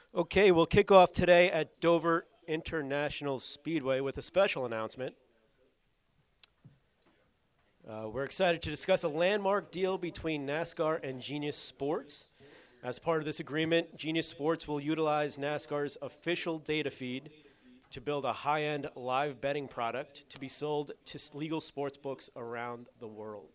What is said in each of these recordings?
Okay, we'll kick off today at Dover International Speedway with a special announcement. We're excited to discuss a landmark deal between NASCAR and Genius Sports. As part of this agreement, Genius Sports will utilize NASCAR's official data feed to build a high-end live betting product to be sold to legal sports books around the world.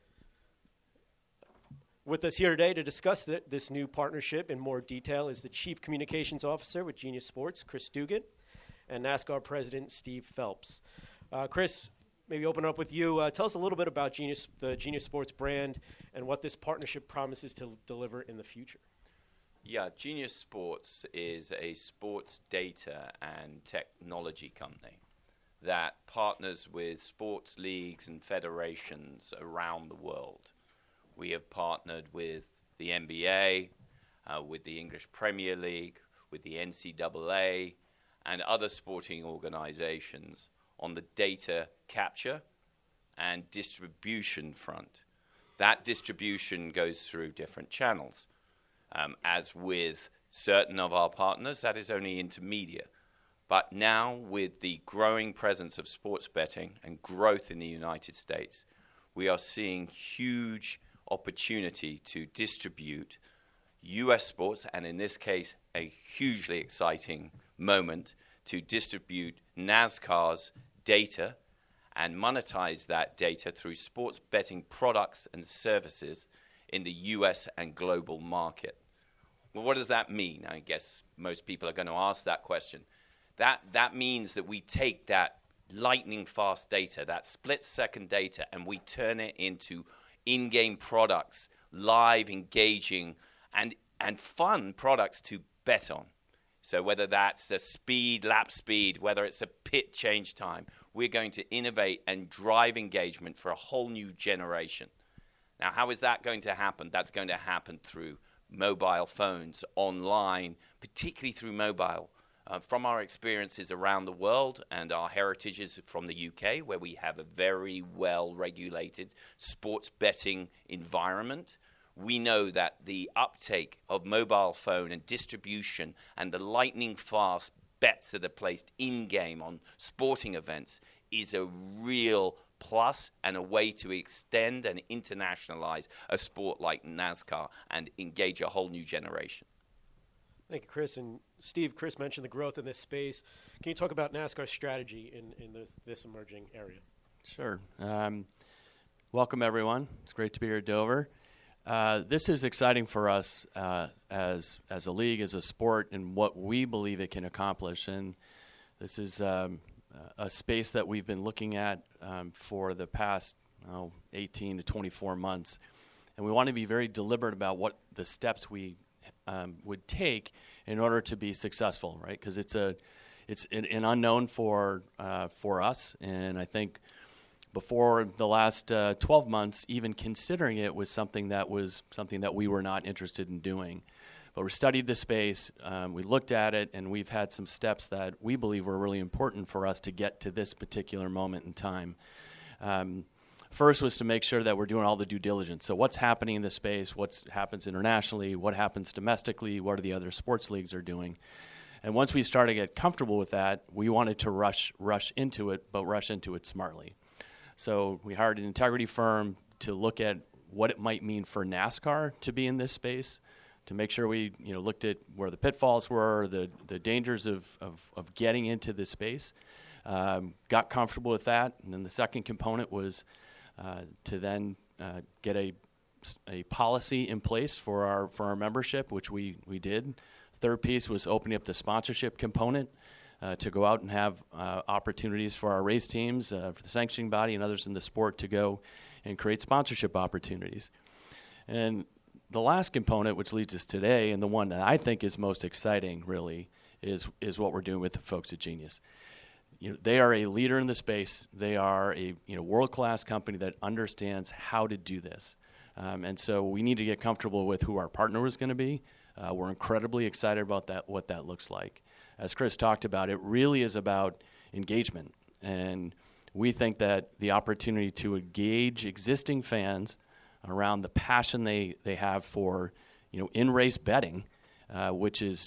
With us here today to discuss this new partnership in more detail is the Chief Communications Officer with Genius Sports, Chris Dugan, and NASCAR President Steve Phelps. Chris, maybe open up with you. Tell us a little bit about the Genius Sports brand and what this partnership promises to deliver in the future. Yeah, Genius Sports is a sports data and technology company that partners with sports leagues and federations around the world. We have partnered with the NBA, with the English Premier League, with the NCAA, and other sporting organizations on the data capture and distribution front. That distribution goes through different channels. As with certain of our partners, that is only intermediate. But now, with the growing presence of sports betting and growth in the United States, we are seeing huge opportunity to distribute U.S. sports, and in this case, a hugely exciting moment to distribute NASCAR's data and monetize that data through sports betting products and services in the U.S. and global market. Well, what does that mean? I guess most people are going to ask that question. That means that we take that lightning-fast data, that split-second data, and we turn it into in-game products, live, engaging, and fun products to bet on. So whether that's the speed, lap speed, whether it's a pit change time, we're going to innovate and drive engagement for a whole new generation. Now, how is that going to happen? That's going to happen through mobile phones, online, particularly through mobile. From our experiences around the world and our heritages from the UK, where we have a very well-regulated sports betting environment, we know that the uptake of mobile phone and distribution and the lightning-fast bets that are placed in-game on sporting events is a real plus and a way to extend and internationalize a sport like NASCAR and engage a whole new generation. Thank you, Chris. And Steve, Chris mentioned the growth in this space. Can you talk about NASCAR's strategy in this emerging area? Sure. Welcome, everyone. It's great to be here at Dover. This is exciting for us as a league, as a sport, and what we believe it can accomplish. And this is a space that we've been looking at for the past 18 to 24 months. And we want to be very deliberate about what the steps we would take in order to be successful, right? Because it's an unknown for us, and I think before the last 12 months, even considering it was something that we were not interested in doing. But we studied the space, we looked at it, and we've had some steps that we believe were really important for us to get to this particular moment in time. First was to make sure that we're doing all the due diligence. So what's happening in the space, what happens internationally, what happens domestically, what are the other sports leagues are doing. And once we started to get comfortable with that, we wanted to rush into it, but rush into it smartly. So we hired an integrity firm to look at what it might mean for NASCAR to be in this space, to make sure we looked at where the pitfalls were, the dangers of getting into this space, got comfortable with that. And then the second component was to then get a policy in place for our membership, which we did. Third piece was opening up the sponsorship component to go out and have opportunities for our race teams, for the sanctioning body and others in the sport to go and create sponsorship opportunities. And the last component, which leads us today, and the one that I think is most exciting really, is what we're doing with the folks at Genius. They are a leader in the space. They are a world-class company that understands how to do this. And so we need to get comfortable with who our partner is going to be. We're incredibly excited about what that looks like. As Chris talked about, it really is about engagement. And we think that the opportunity to engage existing fans around the passion they have for in-race betting, which is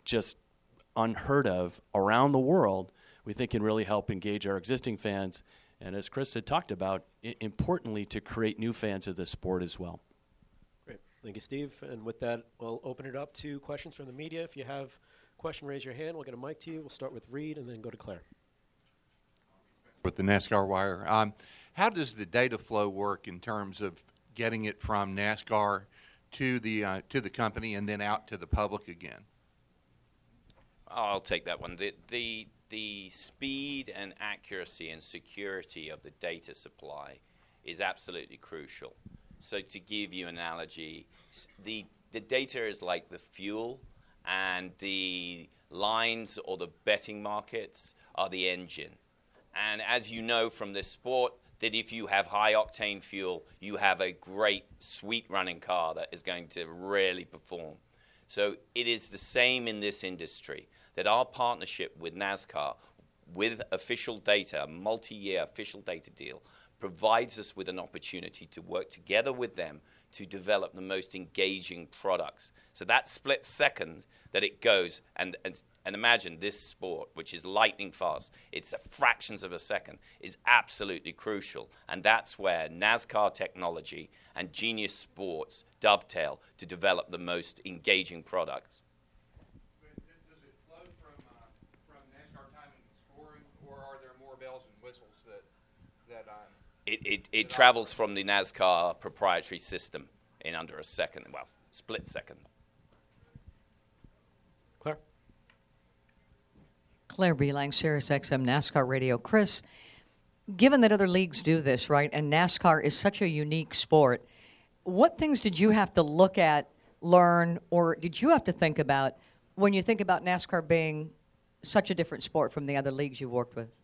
just unheard of around the world, we think can really help engage our existing fans. And as Chris had talked about, importantly, to create new fans of the sport as well. Great. Thank you, Steve. And with that, we'll open it up to questions from the media. If you have a question, raise your hand. We'll get a mic to you. We'll start with Reed and then go to Claire. With the NASCAR Wire, how does the data flow work in terms of getting it from NASCAR to the company and then out to the public again? I'll take that one. The speed and accuracy and security of the data supply is absolutely crucial. So to give you an analogy, the data is like the fuel, and the lines or the betting markets are the engine. And as you know from this sport, that if you have high-octane fuel, you have a great, sweet-running car that is going to really perform. So it is the same in this industry, that our partnership with NASCAR, with official data, a multi-year official data deal, provides us with an opportunity to work together with them to develop the most engaging products. So that split second that it goes, and imagine this sport, which is lightning fast, it's fractions of a second, is absolutely crucial. And that's where NASCAR technology and Genius Sports dovetail to develop the most engaging products. Does it flow from NASCAR timing and scoring, or are there more bells and whistles that It travels from the NASCAR proprietary system in under a second, well, split second. Claire? Claire Beelang, Sirius XM NASCAR Radio. Chris, given that other leagues do this, right, and NASCAR is such a unique sport, what things did you have to look at, learn, or did you have to think about when you think about NASCAR being such a different sport from the other leagues you've worked with?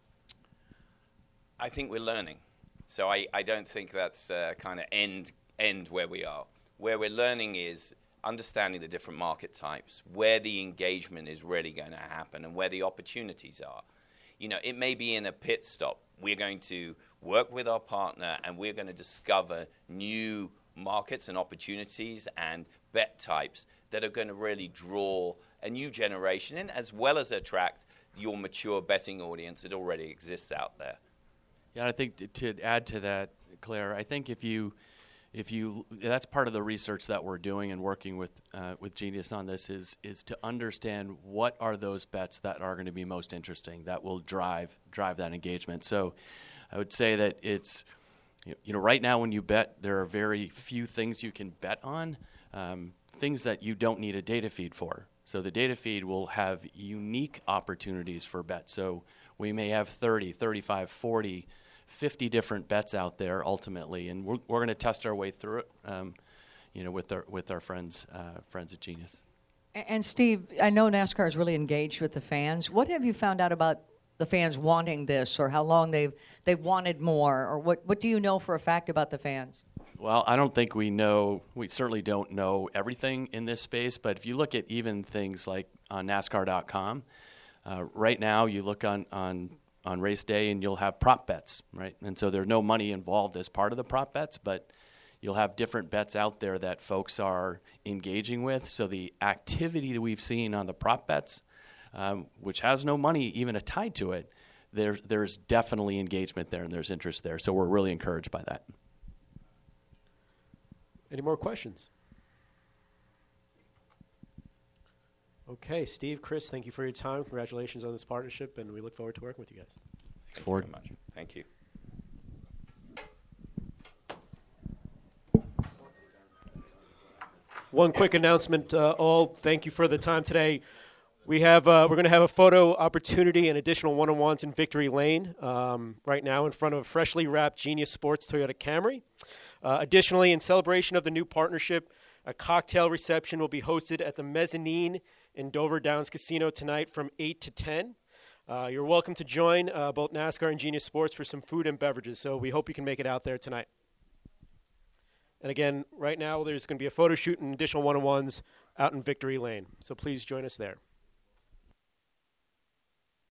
I think we're learning. So I don't think that's kind of end where we are. Where we're learning is understanding the different market types, where the engagement is really going to happen and where the opportunities are. You know, it may be in a pit stop. We're going to work with our partner and we're going to discover new markets and opportunities and bet types that are going to really draw a new generation in, as well as attract your mature betting audience that already exists out there. Yeah, I think to add to that, Claire, I think if you that's part of the research that we're doing and working with Genius on this is to understand what are those bets that are going to be most interesting that will drive that engagement. So I would say that it's right now when you bet, there are very few things you can bet on, things that you don't need a data feed for. So the data feed will have unique opportunities for bets. So we may have 30, 35, 40, 50 different bets out there ultimately, and we're going to test our way through it, with our friends at Genius. And Steve, I know NASCAR is really engaged with the fans. What have you found out about the fans wanting this, or how long they've wanted more, or what do you know for a fact about the fans? Well, I don't think we know. We certainly don't know everything in this space, but if you look at even things like on NASCAR.com, right now you look on race day and you'll have prop bets, right? And so there's no money involved as part of the prop bets, but you'll have different bets out there that folks are engaging with. So the activity that we've seen on the prop bets, which has no money even tied to it, there's definitely engagement there and there's interest there. So we're really encouraged by that. Any more questions? Okay, Steve, Chris, thank you for your time. Congratulations on this partnership, and we look forward to working with you guys. Thank you very much. Thank you. One quick announcement, all. Thank you for the time today. We're going to have a photo opportunity and additional one-on-ones in Victory Lane right now in front of a freshly wrapped Genius Sports Toyota Camry. Additionally, in celebration of the new partnership, a cocktail reception will be hosted at the Mezzanine in Dover Downs Casino tonight from 8 to 10. You're welcome to join both NASCAR and Genius Sports for some food and beverages, so we hope you can make it out there tonight. And again, right now there's going to be a photo shoot and additional one-on-ones out in Victory Lane, so please join us there.